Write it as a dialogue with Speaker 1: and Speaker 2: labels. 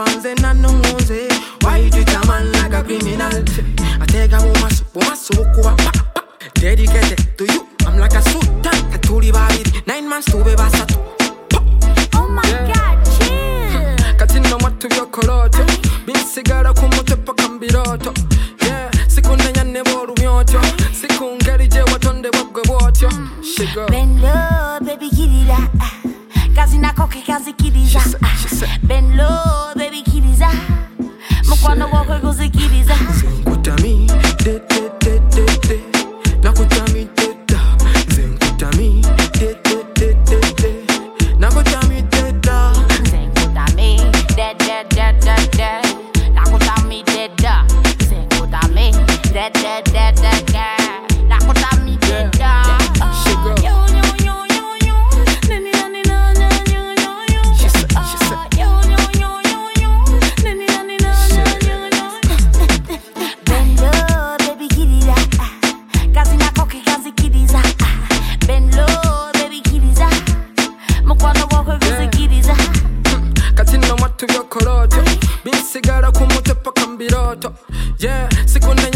Speaker 1: banze nanunguze. Why you treat a man like a criminal? I take a woman kuba dedicated to you. I'm like a sultan. Katuli babiri 9 months to be basatu.
Speaker 2: Oh my God, chill.
Speaker 1: Katina matu vyokoloto. Binsigara kumutepa kambiroto. Yeah, sikunenya neboru myoto. Sikungerije watonde wabwe wotyo.
Speaker 2: Bend low, baby, kirira. Kazi nako kikazi kiriza. Bend low, baby, kiriza. Mukwano wako kuzikiriza.
Speaker 1: Zenkutami, de de de de de. Nakutami de da. Zenkutami, de de de de de. Nakutami de da.
Speaker 2: Zenkutami, de de de de de. Nakutami de da. Zenkutami, de de de de de. Nakutami de da.
Speaker 1: Binsigara kumutepa kambiroto. Yeah, sikunenya